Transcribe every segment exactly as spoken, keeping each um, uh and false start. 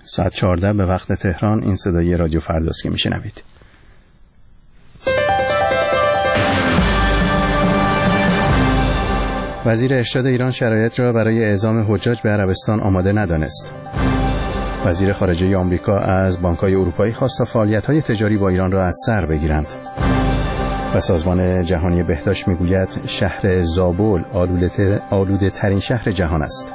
ساعت چهارده به وقت تهران. این صدای رادیو فرداست که میشنوید. وزیر ارشاد ایران شرایط را برای اعزام حجاج به عربستان آماده ندانست. وزیر خارجه آمریکا از بانک‌های اروپایی خواست تا فعالیت‌های تجاری با ایران را از سر بگیرند. و سازمان جهانی بهداشت میگوید شهر زابل آلوده ترین شهر جهان است.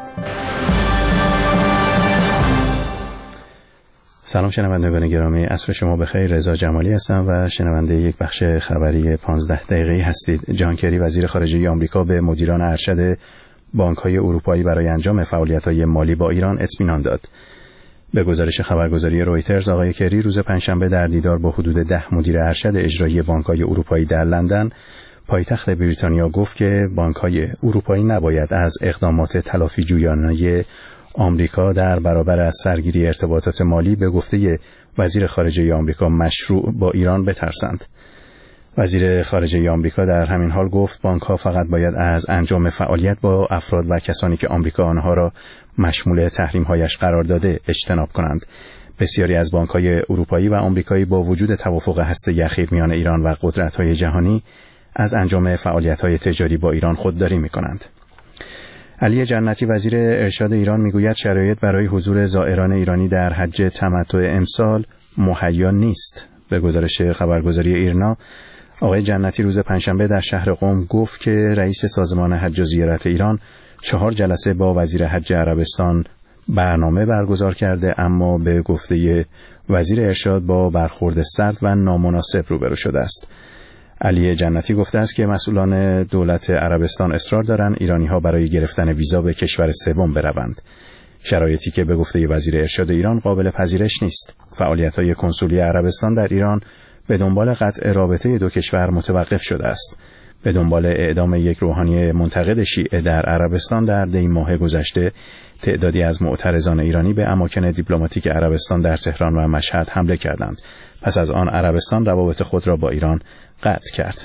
سلام شنوندگان گرامی، عصر شما بخیر. رضا جمالی هستم و شنونده یک بخش خبری پانزده دقیقه‌ای هستید. جان کری وزیر خارجه آمریکا به مدیران ارشد بانک‌های اروپایی برای انجام فعالیت‌های مالی با ایران اطمینان داد. به گزارش خبرگزاری رویترز، آقای کری روز پنجشنبه در دیدار با حدود ده مدیر ارشد اجرایی بانک‌های اروپایی در لندن، پایتخت بریتانیا، گفت که بانک‌های اروپایی نباید از اقدامات تلافی جویانه آمریکا در برابر از سرگیری ارتباطات مالی به گفته وزیر خارجه آمریکا مشروع با ایران بترسند. وزیر خارجه آمریکا در همین حال گفت بانک‌ها فقط باید از انجام فعالیت با افراد و کسانی که آمریکا آنها را مشمول تحریم‌هایش قرار داده اجتناب کنند. بسیاری از بانک‌های اروپایی و آمریکایی با وجود توافق هسته‌ای اخیر میان ایران و قدرت‌های جهانی از انجام فعالیت‌های تجاری با ایران خودداری می‌کنند. علی جنتی وزیر ارشاد ایران میگوید شرایط برای حضور زائران ایرانی در حج تمتع امسال مهیا نیست. به گزارش خبرگزاری ایرنا، آقای جنتی روز پنجشنبه در شهر قم گفت که رئیس سازمان حج و زیارت ایران چهار جلسه با وزیر حج عربستان برنامه برگزار کرده، اما به گفته وزیر ارشاد با برخورد سرد و نامناسب روبرو شده است. علی جنتی گفته است که مسئولان دولت عربستان اصرار دارند ایرانی‌ها برای گرفتن ویزا به کشور سوم بروند، شرایطی که به گفته وزیر ارشاد ایران قابل پذیرش نیست. فعالیت‌های کنسولی عربستان در ایران به دنبال قطع رابطه دو کشور متوقف شده است. به دنبال اعدام یک روحانی منتقد شیعه در عربستان در دی ماه گذشته، تعدادی از معترضان ایرانی به اماکن دیپلماتیک عربستان در تهران و مشهد حمله کردند. پس از آن عربستان روابط خود را با ایران قطع کرد.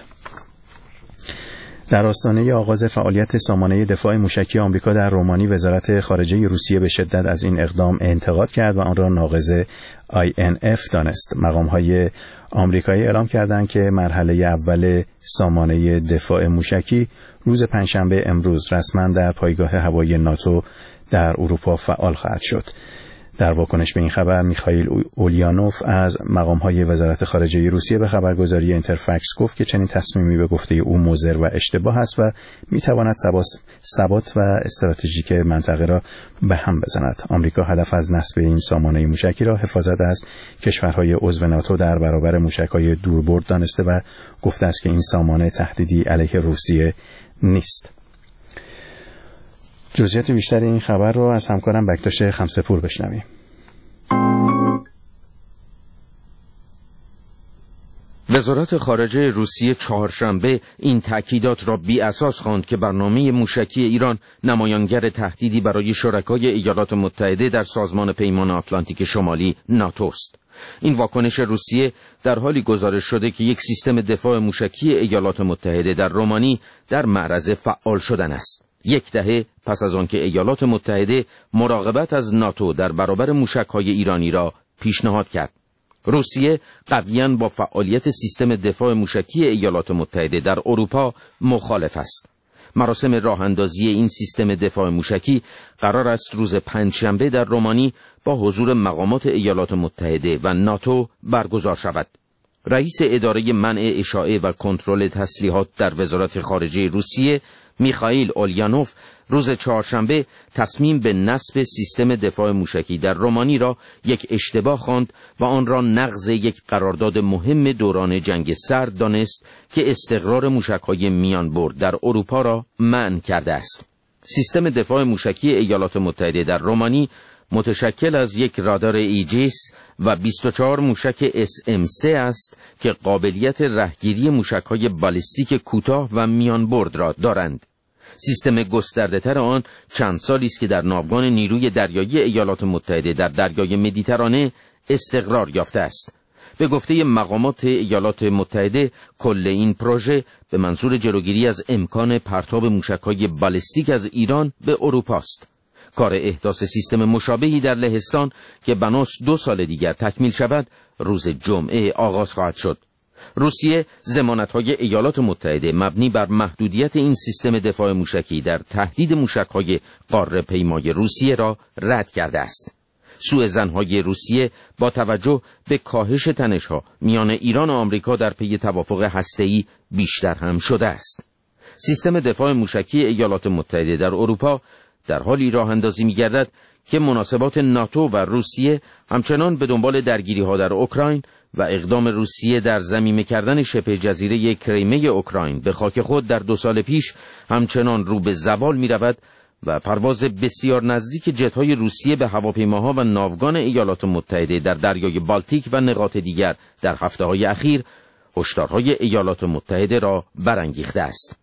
در آستانه آغاز فعالیت سامانه دفاع موشکی آمریکا در رومانی، وزارت خارجه روسیه به شدت از این اقدام انتقاد کرد و آن را ناقض آی ان اف دانست. مقام‌های آمریکایی اعلام کردند که مرحله اول سامانه دفاع موشکی روز پنجشنبه امروز رسما در پایگاه هوایی ناتو در اروپا فعال خواهد شد. در واکنش به این خبر، میخائیل اولیانوف از مقام‌های وزارت خارجه روسیه به خبرگزاری اینترفکس گفت که چنین تصمیمی به گفته او مضر و اشتباه است و میتواند ثبات و استراتژیک منطقه را به هم بزند. آمریکا هدف از نصب این سامانه موشکی را حفاظت از کشورهای عضو ناتو در برابر موشک‌های دوربرد دانسته و گفته است که این سامانه تهدیدی علیه روسیه نیست. جزئیات بیشتر این خبر رو از همکارم بکتاش خمسه‌پور بشنویم. وزارت خارجه روسیه چهارشنبه این تأکیدات را بی اساس خواند که برنامه موشکی ایران نمایانگر تهدیدی برای شرکای ایالات متحده در سازمان پیمان آتلانتیک شمالی ناتو است. این واکنش روسیه در حالی گزارش شده که یک سیستم دفاع موشکی ایالات متحده در رومانی در معرض فعال شدن است. یک دهه پس از آنکه ایالات متحده مراقبت از ناتو در برابر موشک‌های ایرانی را پیشنهاد کرد. روسیه قویاً با فعالیت سیستم دفاع موشکی ایالات متحده در اروپا مخالف است. مراسم راه اندازی این سیستم دفاع موشکی قرار است روز پنجشنبه در رومانی با حضور مقامات ایالات متحده و ناتو برگزار شود. رئیس اداره منع اشاعه و کنترل تسلیحات در وزارت خارجه روسیه میخائیل اولیانوف روز چهارشنبه تصمیم به نصب سیستم دفاع موشکی در رومانی را یک اشتباه خواند و آن را نقض یک قرارداد مهم دوران جنگ سرد دانست که استقرار موشک‌های میان برد در اروپا را منع کرده است. سیستم دفاع موشکی ایالات متحده در رومانی متشکل از یک رادار ایجیس و بیست و چهار موشک اس ام سه است که قابلیت رهگیری موشک‌های بالستیک کوتاه و میان برد را دارند. سیستم گسترده‌تر آن چند سالی است که در ناوگان نیروی دریایی ایالات متحده در دریای مدیترانه استقرار یافته است. به گفته مقامات ایالات متحده کل این پروژه به منظور جلوگیری از امکان پرتاب موشک‌های بالستیک از ایران به اروپا است. کار احداث سیستم مشابهی در لهستان که بناس دو سال دیگر تکمیل شود روز جمعه آغاز خواهد شد. روسیه ضمانت‌های ایالات متحده مبنی بر محدودیت این سیستم دفاع موشکی در تهدید موشک‌های قاره پیمای روسیه را رد کرده است. سوءظن‌های روسیه با توجه به کاهش تنش‌ها میان ایران و آمریکا در پی توافق هسته‌ای بیشتر هم شده است. سیستم دفاع موشکی ایالات متحده در اروپا در حالی راه اندازی می‌گردد که مناسبات ناتو و روسیه همچنان به دنبال درگیری‌ها در اوکراین و اقدام روسیه در ضمیمه کردن شبه جزیره کریمه اوکراین به خاک خود در دو سال پیش همچنان رو به زوال می‌رود و پرواز بسیار نزدیک جت‌های روسیه به هواپیماها و ناوگان ایالات متحده در دریای بالتیک و نقاط دیگر در هفته‌های اخیر هشدارهای ایالات متحده را برانگیخته است.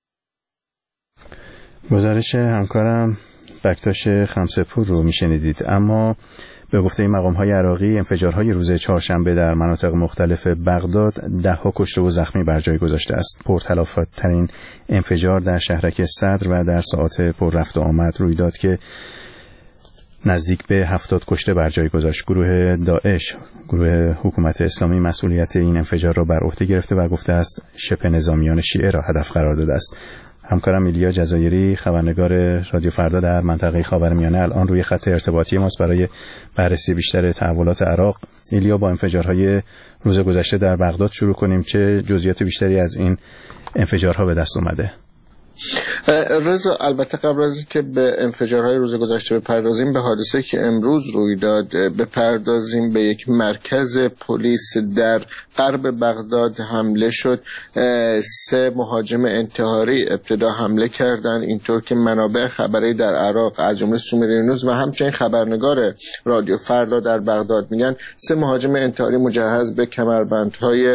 گزارش همکارم بکتاش خمسه‌پور رو میشنیدید. اما به گفته مقام‌های عراقی انفجارهای روز چهارشنبه در مناطق مختلف بغداد ده‌ها کشته و زخمی بر جای گذاشته است. پرتلافاترین انفجار در شهرک صدر و در ساعات پر رفت و آمد روی داد که نزدیک به هفتاد کشته بر جای گذاشت. گروه داعش، گروه حکومت اسلامی، مسئولیت این انفجار را بر عهده گرفته و گفته است شبه نظامیان شیعه را هدف قرار داده است. همکارم ایلیا جزایری، خبرنگار رادیو فردا در منطقه خاورمیانه، الان روی خط ارتباطی ماست برای بررسی بیشتر تحولات عراق. ایلیا، با انفجارهای روز گذشته در بغداد شروع کنیم. چه جزئیات بیشتری از این انفجارها به دست اومده؟ رضا، البته قبل از اینکه به انفجارهای روز گذشته بپردازیم، به حادثه که امروز روی داد بپردازیم. به یک مرکز پلیس در غرب بغداد حمله شد. سه مهاجم انتحاری ابتدا حمله کردند، اینطور که منابع خبری در عراق از جمله سومری نیوز و همچنین خبرنگار رادیو فردا در بغداد میگن سه مهاجم انتحاری مجهز به کمربندهای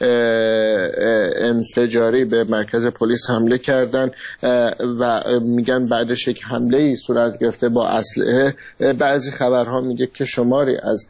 انفجاری به مرکز پلیس حمله کردند و میگن بعدش یک حمله ای صورت گرفته با اسلحه. بعضی خبرها میگه که شماری از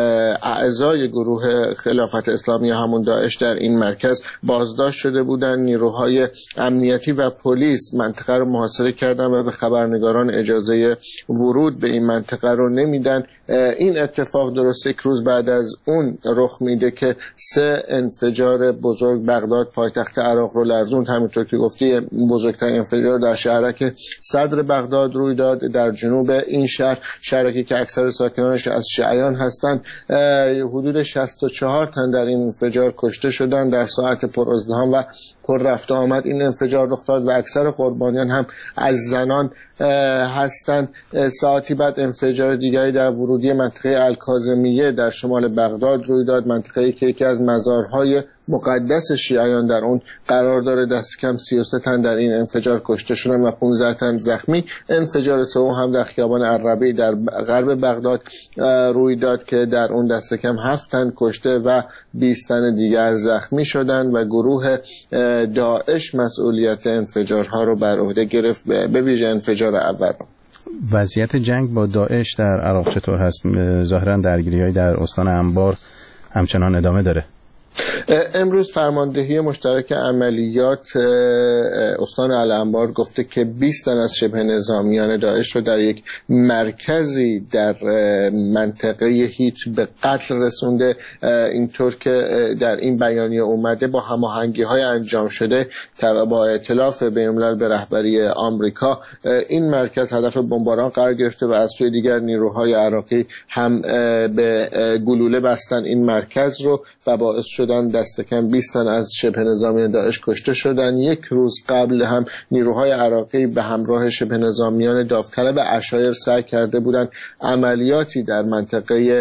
اعضای گروه خلافت اسلامی همون داعش در این مرکز بازداشت شده بودند. نیروهای امنیتی و پلیس منطقه رو محاصره کردن و به خبرنگاران اجازه ورود به این منطقه رو نمیدن. این اتفاق درست یک روز بعد از اون رخ میده که سه انفجار بزرگ بغداد پایتخت عراق رو لرزوند. همینطور که گفتی بزرگترین انفجار در شهرک صدر بغداد روی داد، در جنوب این شهر، شهرکی که اکثر ساکنانش از شیعیان هستند. حدود شصت و چهار تن در این انفجار کشته شدند. در ساعت پر ازدحام و پر رفت آمد این انفجار رخ داد و اکثر قربانیان هم از زنان هستند. ساعتی بعد انفجار دیگری در ورودی منطقه الکاظمیه در شمال بغداد روی داد، منطقه‌ای که یکی از مزارهای مقدس شیعیان در اون قرار داره. دست کم سی و سه تن در این انفجار کشته شدن و پانزده تن زخمی. انفجار سوم هم در خیابان عربی در غرب بغداد روی داد که در اون دست کم هفت تن کشته و بیست تن دیگر زخمی شدن و گروه داعش مسئولیت انفجارها رو بر عهده گرفت، به ویژه انفجار اول. وضعیت جنگ با داعش در عراق چطور هست؟ ظاهرا درگیری‌های در استان انبار همچنان ادامه داره. امروز فرماندهی مشترک عملیات استان الانبار گفته که بیست تن از شبه نظامیان داعش رو در یک مرکزی در منطقه هیت به قتل رسونده. اینطور که در این بیانیه اومده با هماهنگی‌های انجام شده با ائتلاف بین‌الملل به رهبری آمریکا این مرکز هدف بمباران قرار گرفته و از سوی دیگر نیروهای عراقی هم به گلوله بستن این مرکز رو و باعث شدن دست کم بیست تن از شبه نظامیان داعش کشته شدن. یک روز قبل هم نیروهای عراقی به همراه شبه نظامیان داوطلب عشایر سعی کرده بودند عملیاتی در منطقه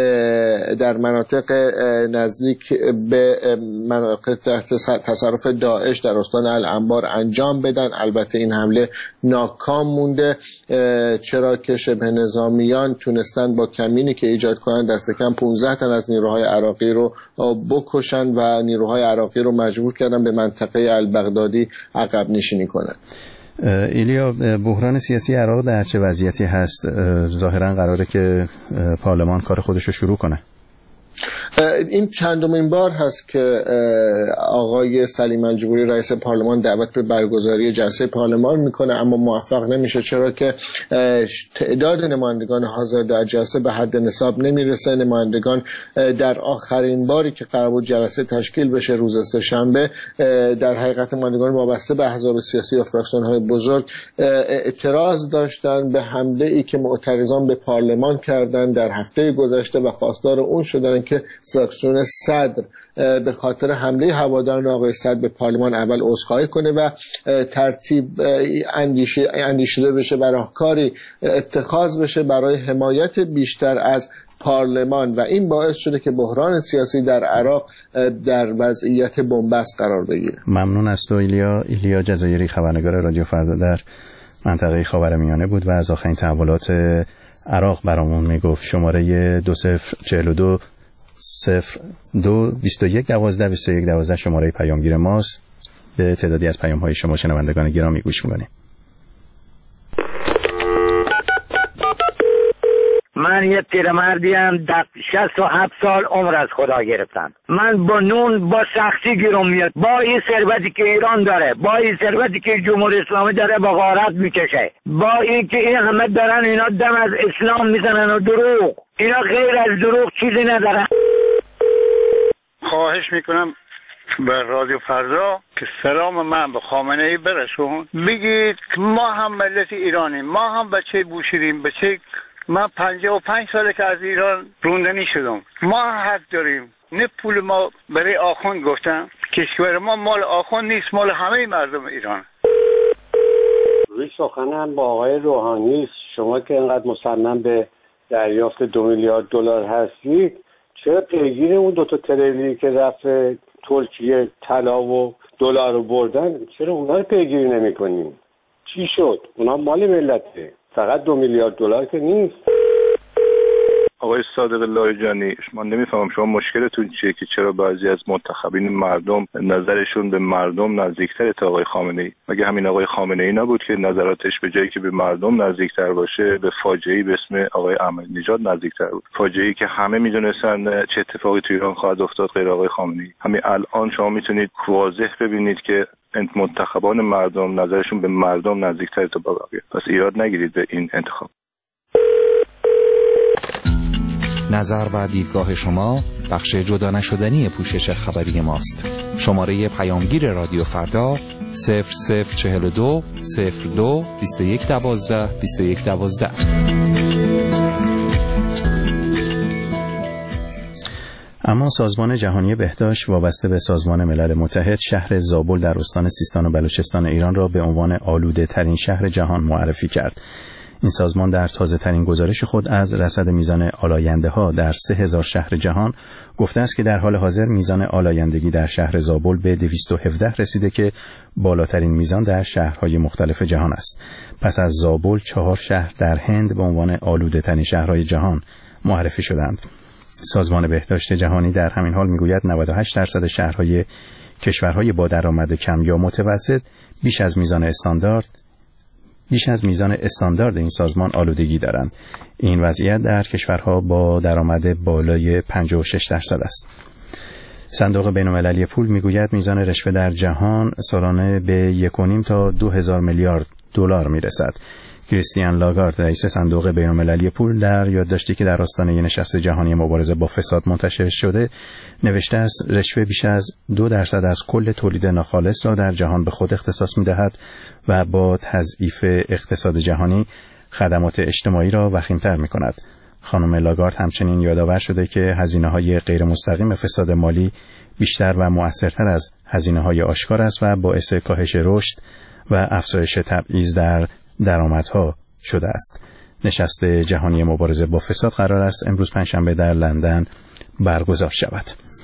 در مناطق نزدیک به مناطق تحت تصرف داعش در استان الانبار انجام بدن. البته این حمله ناکام مونده، چرا که شبه نظامیان تونستن با کمینی که ایجاد کنن دست کم پانزده تن از نیروهای عراقی رو بکشن و نیروهای عراقی رو مجبور کردن به منطقه البغدادی عقب نشینی کنن. ایلیا، بحران سیاسی عراق در چه وضعیتی هست؟ ظاهرا قراره که پارلمان کار خودش رو شروع کنه. این چندمین بار هست که آقای سلیم الجبوری رئیس پارلمان دعوت به برگزاری جلسه پارلمان میکنه اما موفق نمیشه، چرا که تعداد نمایندگان حاضر در جلسه به حد نصاب نمیرسه. نمایندگان در آخرین باری که قرار بود جلسه تشکیل بشه روز سه‌شنبه، در حقیقت نمایندگان وابسته به احزاب سیاسی و فراکسیون‌های بزرگ اعتراض داشتن به حمله ای که معترضان به پارلمان کردن در هفته گذشته و خواستار اون شدن که فراکسیون صدر به خاطر حمله هواداران آقای صدر به پارلمان اول عذرخواهی کنه و ترتیب اندیشیده بشه و راهکاری اتخاذ بشه برای حمایت بیشتر از پارلمان و این باعث شده که بحران سیاسی در عراق در وضعیت بنبست قرار بگیره. ممنون از تو ایلیا. ایلیا جزایری، خبرنگار رادیو فردا در منطقه خاورمیانه بود و از آخرین تحولات عراق برامون میگفت. شماره دو صفر چهل و دو صفر دو بیست و یک دوازده بیست و یک دوازده شماره پیامگیر ماست. به تعدادی از پیام های شما شنوندگان گرامی گوش میکنیم. من یه پیرمردیم در شصت و هفت سال عمر از خدا گرفتم. من با نون با سختی گیرم میاد. با این ثروتی که ایران داره، با این ثروتی که جمهوری اسلامی داره با غارت میکشه، با این که این همه دارن اینا دم از اسلام میزنن و دروغ، اینا غیر از دروغ چیزی ندارن. خواهش میکنم به رادیو فردا که سلام من به خامنه ای برسون، بگید ما هم ملت ایرانیم، ما هم بچه بوشیریم، بچه من پنجاه و پنج ساله که از ایران روندنی شدم. ما حق داریم، نه پول ما برای آخوند گفتم. کشور ما مال آخوند نیست، مال همه مردم ایران. روی سخنم با آقای روحانی است. شما که اینقدر مصمم به دریافت دو میلیارد دلار هستید، چرا پیگیر اون دو تا تریلی که رفت ترکیه طلا و دلار رو بردن، چرا اونا رو پیگیری نمی‌کنین؟ چی شد؟ اونا مال ملته، فقط دو میلیارد دلار که نیست. آقای صادق لاریجانی، من نمیفهمم شما مشکلتون چیه که چرا بعضی از منتخبین مردم نظرشون به مردم نزدیکتره تا آقای خامنه ای؟ مگه همین آقای خامنه ای نبود که نظراتش به جایی که به مردم نزدیکتر باشه به فاجعه‌ای به اسم آقای احمدی نژاد نزدیکتر بود؟ فاجعه‌ای که همه میدونستن چه اتفاقی تو ایران خواهد افتاد غیر آقای خامنه ای. همین الان شما میتونید واضح ببینید که منتخبان مردم نظرشون به مردم نزدیکتره تا بقیه. پس ایراد نگیرید به این انتخاب. نظر و دیدگاه شما بخش جدا نشدنی پوشش خبری ماست. شماره پیامگیر رادیو فردا صفر صفر چهل و دو صفر دو بیست و یک دوازده بیست و یک دوازده. اما سازمان جهانی بهداشت وابسته به سازمان ملل متحد شهر زابل در استان سیستان و بلوچستان ایران را به عنوان آلوده ترین شهر جهان معرفی کرد. این سازمان در تازه ترین گزارش خود از رصد میزان آلاینده ها در سه هزار شهر جهان گفته است که در حال حاضر میزان آلایندگی در شهر زابل به دویست و هفده رسیده که بالاترین میزان در شهرهای مختلف جهان است. پس از زابل چهار شهر در هند به عنوان آلوده ترین شهرهای جهان معرفی شدند. سازمان بهداشت جهانی در همین حال میگوید نود و هشت درصد شهرهای کشورهای با درآمد کم یا متوسط بیش از میزان استاندارد بیش از میزان استاندارد این سازمان آلودگی دارند. این وضعیت در کشورها با درآمد بالای پنجاه و شش درصد است. صندوق بین‌المللی پول میگوید میزان رشوه در جهان سالانه به یک و نیم تا دو هزار میلیارد دلار میرسد. کریستیان لاگارد رئیس صندوق بین‌المللی پول در یادداشتی که در آستانه نشست جهانی مبارزه با فساد منتشر شده نوشته است رشوه بیش از دو درصد از کل تولید ناخالص را در جهان به خود اختصاص می‌دهد و با تضعیف اقتصاد جهانی خدمات اجتماعی را وخیم‌تر می‌کند. خانم لاگارد همچنین یادآور شده که هزینه‌های غیر مستقیم فساد مالی بیشتر و مؤثرتر از هزینه‌های آشکار است و باعث کاهش رشد و افزایش تبعیض در درآمدها شده است. نشست جهانی مبارزه با فساد قرار است امروز پنجشنبه در لندن برگزار شود.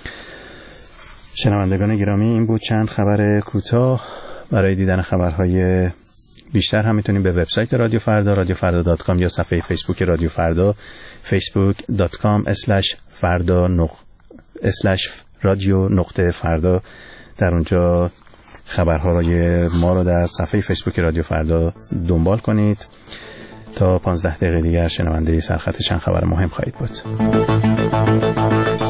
شنوندگان گرامی، این بود چند خبر کوتاه. برای دیدن خبرهای بیشتر هم میتونید به وبسایت رادیو فردا رادیو فردا دات کام یا صفحه فیسبوک رادیو فردا فیسبوک دات کام اسلش فردا اسلش رادیو نقطه فردا در اونجا خبرهای ما رو در صفحه فیسبوک رادیو فردا دنبال کنید. تا پانزده دقیقه دیگر شنونده سرخط چند خبر مهم خواهید بود.